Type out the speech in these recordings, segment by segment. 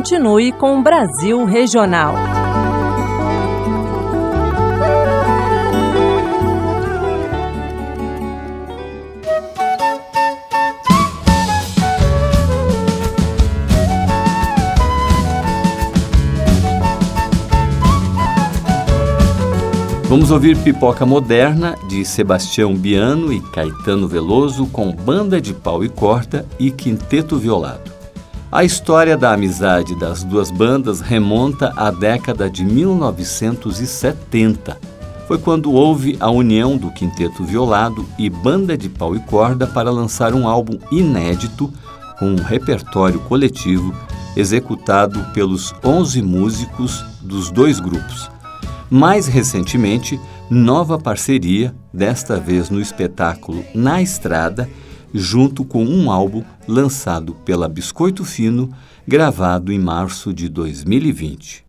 continue com o Brasil Regional. Vamos ouvir Pipoca Moderna, de Sebastião Biano e Caetano Veloso, com Banda de Pau e Corda e Quinteto Violado. A história da amizade das duas bandas remonta à década de 1970. Foi quando houve a união do Quinteto Violado e Banda de Pau e Corda para lançar um álbum inédito com um repertório coletivo executado pelos 11 músicos dos dois grupos. Mais recentemente, nova parceria, desta vez no espetáculo Na Estrada, junto com um álbum lançado pela Biscoito Fino, gravado em março de 2020.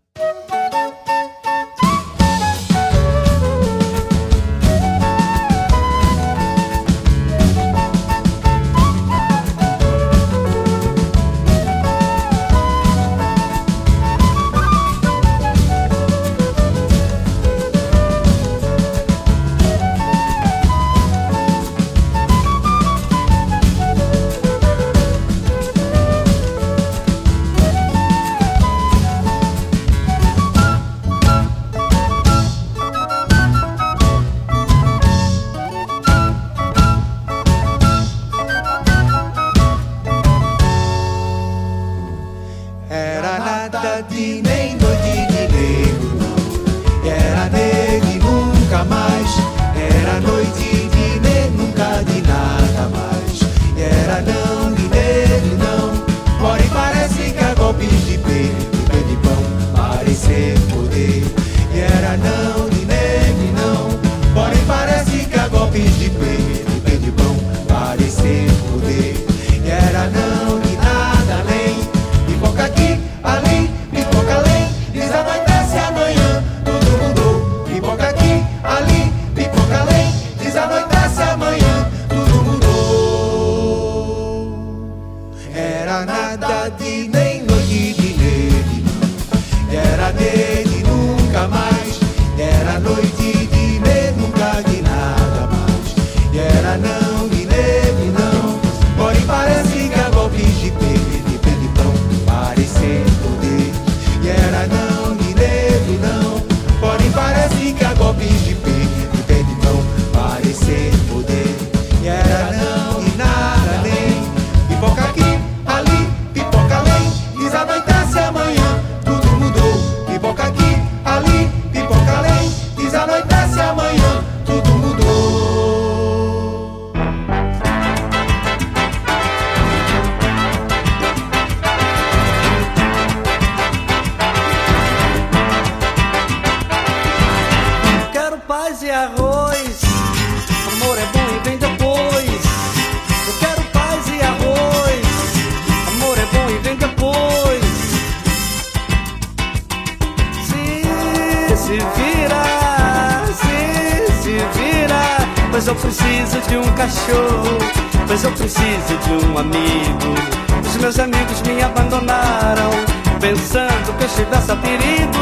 Pois eu preciso de um cachorro, pois eu preciso de um amigo. Os meus amigos me abandonaram, pensando que eu estivesse a perigo.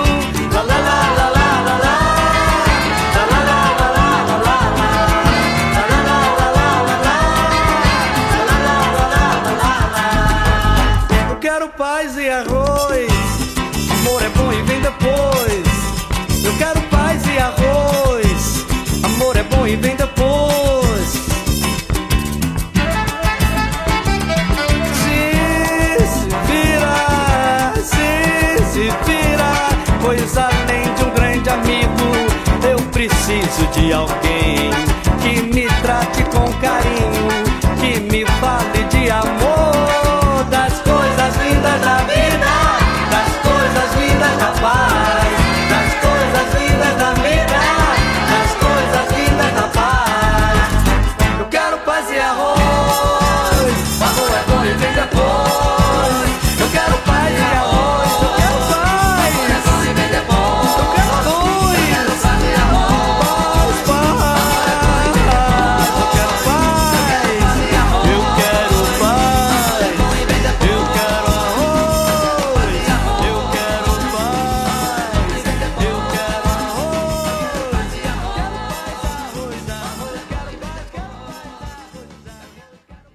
La la la la la la la. Eu quero paz e arroz, amor é bom e vem depois. Eu quero paz e arroz, amor é bom e vem depois. Se vira, pois além de um grande amigo, eu preciso de alguém que me trate com carinho, que me fale de amor, das coisas lindas da vida, das coisas lindas da paz, das coisas lindas da vida, das coisas lindas da paz. Eu quero paz e arroz, amor é bom e vem depois. Eu quero paz e arroz, eu quero paz, amor é bom e vem depois. Eu quero paz e arroz, paz, paz, amor é bom e vem depois. Eu quero paz.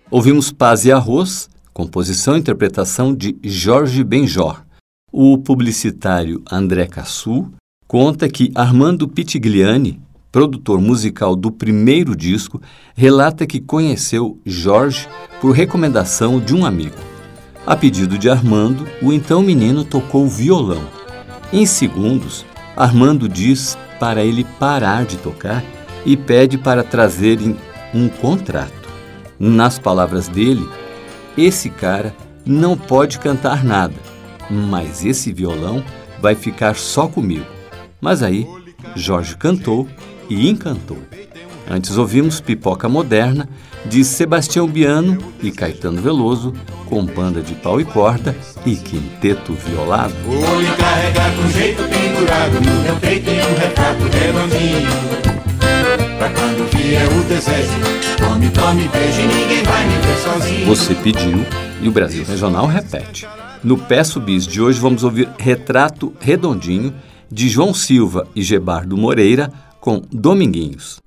Ouvimos Paz e Arroz, composição e interpretação de Jorge Benjor. O publicitário André Cassou conta que Armando Pitigliani, produtor musical do primeiro disco, relata que conheceu Jorge por recomendação de um amigo. A pedido de Armando, o então menino tocou violão. Em segundos, Armando diz para ele parar de tocar e pede para trazerem um contrato. Nas palavras dele, esse cara não pode cantar nada, mas esse violão vai ficar só comigo. Mas aí, Jorge cantou e encantou. Antes ouvimos Pipoca Moderna, de Sebastião Biano e Caetano Veloso, com banda de pau e corda e quinteto violado. Vou lhe carregar com jeito pendurado, no meu peito tem um retrato redondinho. Pra quando vier o desejo, tome, tome, beije, ninguém vai me ver sozinho. Você pediu e o Brasil Regional repete. No Peço Bis de hoje vamos ouvir Retrato Redondinho, de João Silva e Gebardo Moreira, com Dominguinhos.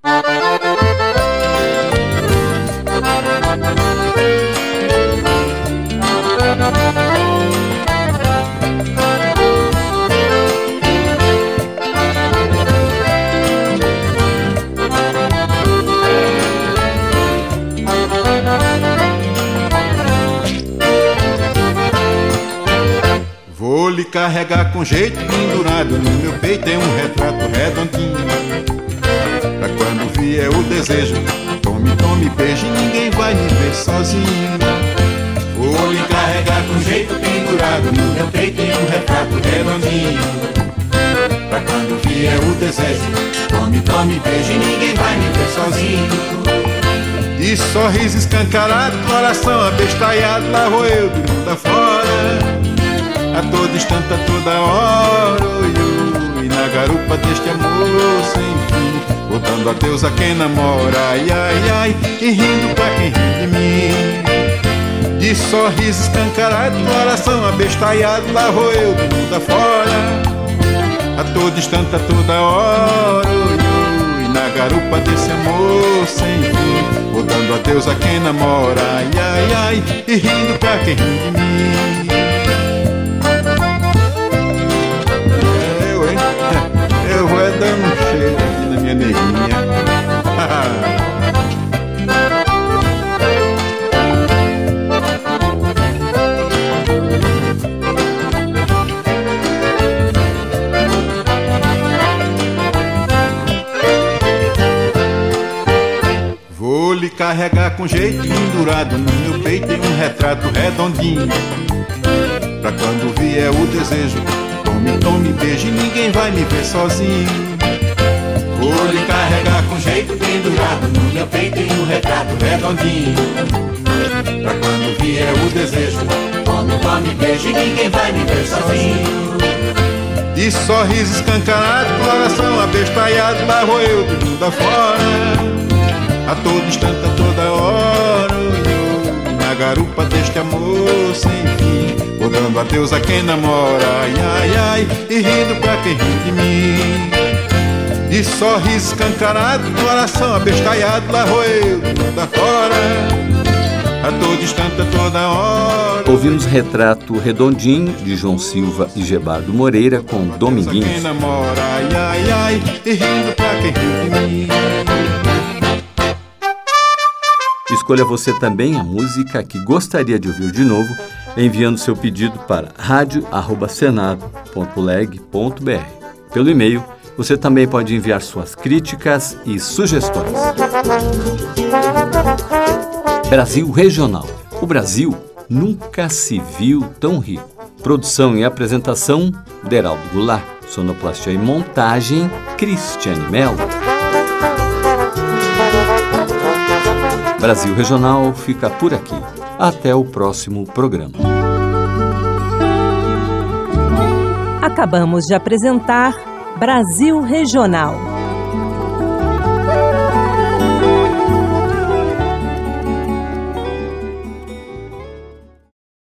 Vou lhe carregar com jeito pendurado, no meu peito tem um retrato redondinho. Pra quando vier o desejo, tome, tome, beije, ninguém vai me ver sozinho. Vou lhe carregar com jeito pendurado, no meu peito tem um retrato redondinho. Pra quando vier o desejo, tome, tome, beije, ninguém vai me ver sozinho. De sorriso escancarado, coração abestalhado, lá vou eu de mundo afora. A todo instante, a toda hora, oi, oi, na garupa deste amor sem fim, botando adeus a quem namora, ai, ai, ai, e rindo pra quem ri de mim. De sorriso escancarado, coração abestalhado, lá vou eu do mundo afora. A todo instante, a toda hora, oi, oi, na garupa desse amor sem fim, botando adeus a quem namora, ai, ai, ai, e rindo pra quem ri de mim. Eu vou dando um cheiro aqui na minha neguinha. Vou lhe carregar com jeito pendurado, no meu peito tem um retrato redondinho. Pra quando vier o desejo, tome, tome, beije, ninguém vai me ver sozinho. Vou lhe carregar com jeito pendurado, no meu peito tem um retrato redondinho. Pra quando vier o desejo, tome, tome, beije, ninguém vai me ver sozinho. De sorriso escancarado, coração abestalhado, lá vou eu do mundo afora. A todo instante, a toda hora, na garupa deste amor sem fim, vou dando adeus a quem namora, ai, ai, ai, e rindo pra quem ri de mim. De sorriso escancarado, coração abestalhado, lá vou eu do mundo afora. A todo instante, a toda hora. Ouvimos Retrato Redondinho, de João Silva e Gebardo Moreira, com Dominguinhos. Quem namora, ai, ai, ai, e rindo pra quem ri de mim. Escolha você também a música que gostaria de ouvir de novo, enviando seu pedido para radio@senado.leg.br. Pelo e-mail, você também pode enviar suas críticas e sugestões. Brasil Regional. O Brasil nunca se viu tão rico. Produção e apresentação, Deraldo Goulart. Sonoplastia e montagem, Cristiane Mello. Brasil Regional fica por aqui. Até o próximo programa. Acabamos de apresentar Brasil Regional.